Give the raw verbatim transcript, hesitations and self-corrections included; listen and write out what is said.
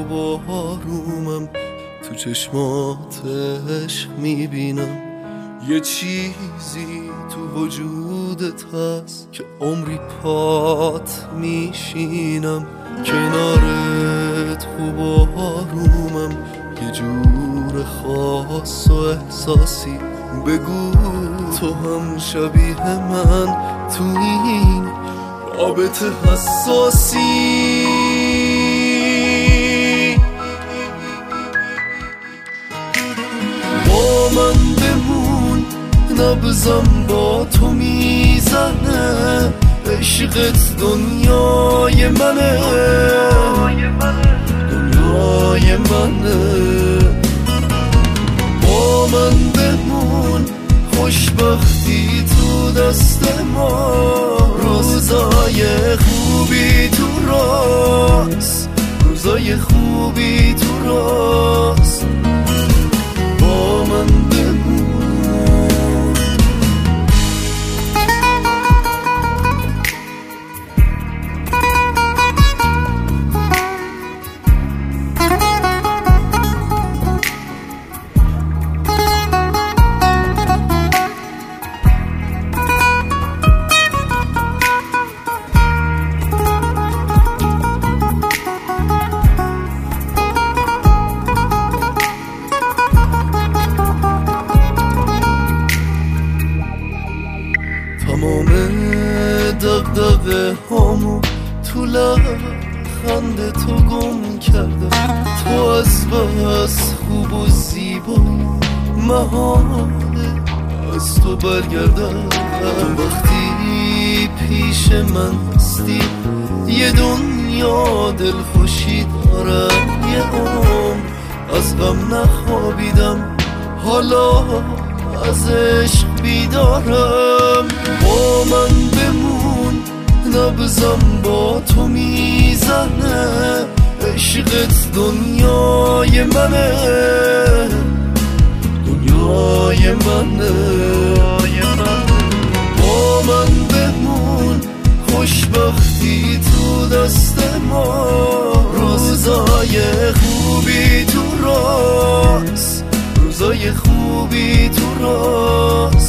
خوب و آرومم، تو چشمات عشق میبینم یه چیزی تو وجودت هست که عمری پات میشینم. کنارت خوب و آرومم، یه جور خاص و احساسی. بگو تو هم شبیه من تو این رابطه حساسی. با من بمون، نبضم با تو میزنه، عشقت دنیای منه، دنیای منه. با من بمون، خوشبختی تو دست ما، روزای خوبی تو راست، روزای خوبی تو راست. با من بمون. تمام دغدغه هامو تو لبخند تو گم کردم. تو از بس خوب و زیبا، محاله از تو برگردم. تو وقتی پیش من هستی، یه دنیا دلخوشی دارم. یه عمر از غم نخوابیدم، حالا از عشق بیدارم. با من بمون، نبضم با تو میزنه، عشقت دنیای منه، دنیای منه. با من بمون، خوشبختی تو دست ما، روزای خوبی تو راست، روزای خوبی تو راست.